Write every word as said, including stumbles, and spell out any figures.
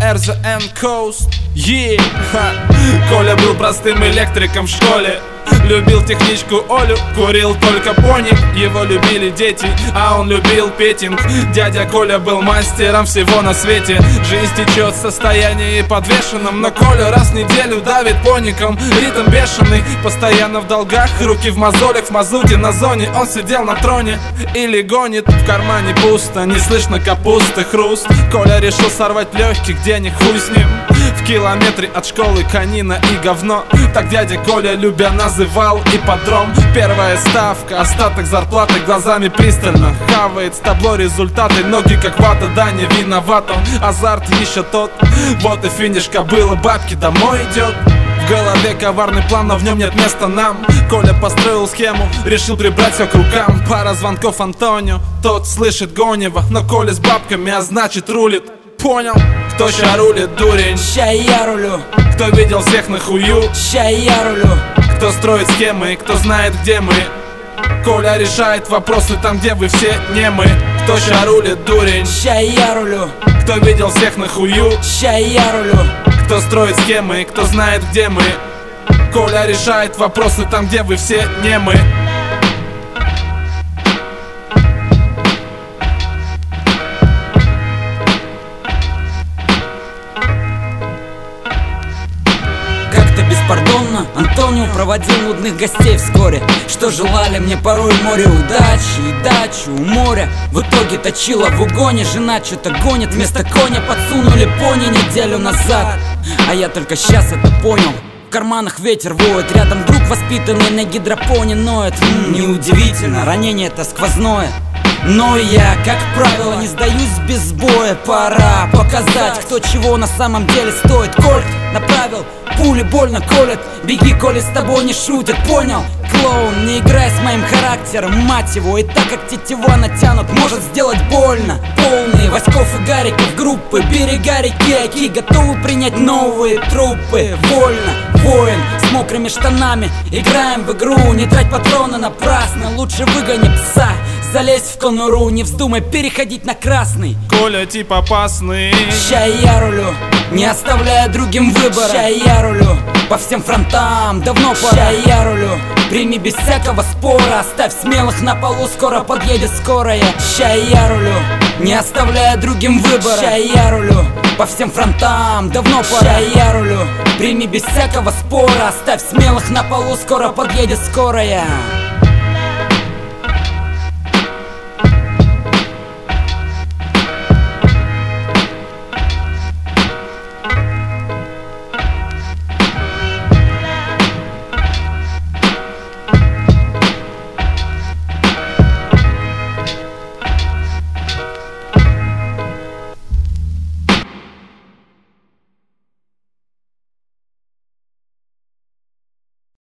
эр зэ эн Coast, yeah. Коля был простым электриком в школе, любил техничку Олю, курил только поник. Его любили дети, а он любил петинг. Дядя Коля был мастером всего на свете. Жизнь течет в состоянии подвешенном, но Коля раз в неделю давит поником. Ритм бешеный, постоянно в долгах, руки в мозолях, в мазуте на зоне. Он сидел на троне или гонит, в кармане пусто, не слышно капусты хруст. Коля решил сорвать легких денег, хуй с ним. В километре от школы конина и говно, так дядя Коля любя называл ипподром. Первая ставка, остаток зарплаты, глазами пристально хавает с табло результаты. Ноги как вата, да не виноват он, азарт еще тот. Вот и финиш кобыла, бабки домой идет. В голове коварный план, но в нем нет места нам. Коля построил схему, решил прибрать все к рукам. Пара звонков Антонио, тот слышит Гонева, но Коля с бабками, а значит рулит. Понял, кто ща рулит, дурень? Ща я рулю. Кто видел всех на хую? Ща я рулю. Кто строит схемы, кто знает где мы? Коля решает вопросы там, где вы все немы. Кто ща рулит, дурень? Ща я рулю. Кто видел всех на хую? Ща я рулю. Кто строит схемы, кто знает где мы? Коля решает вопросы там, где вы все немы. Беспардонно Антонио проводил нудных гостей вскоре, что желали мне порой море удачи и дачу у моря. В итоге точила в угоне, жена что-то гонит, вместо коня подсунули пони неделю назад. А я только сейчас это понял. В карманах ветер воет, рядом друг воспитанный на гидропоне ноет. М-м, неудивительно, ранение-то сквозное. Но я, как правило, не сдаюсь без боя. Пора показать, кто чего на самом деле стоит. Кольт направил, пули больно колят. Беги, коли с тобой не шутят, понял? Клоун, не играй с моим характером, мать его. И так как тетива натянут, может сделать больно. Полные Васьков и Гариков группы, берега реки Оки готовы принять новые трупы. Вольно, воин, с мокрыми штанами, играем в игру. Не трать патроны напрасно, лучше выгони пса. Залезь в конуру, не вздумай переходить на красный. Коля тип опасный. Ща я рулю, не оставляя другим выбора. Ща я рулю, по всем фронтам, давно пора. Ща я рулю, прими без всякого спора. Оставь смелых на полу, скоро подъедет скорая. Ща я рулю, не оставляя другим выбора. Ща я рулю, по всем фронтам, давно пора. Ща я рулю, прими без всякого спора. Оставь смелых на полу, скоро подъедет скорая.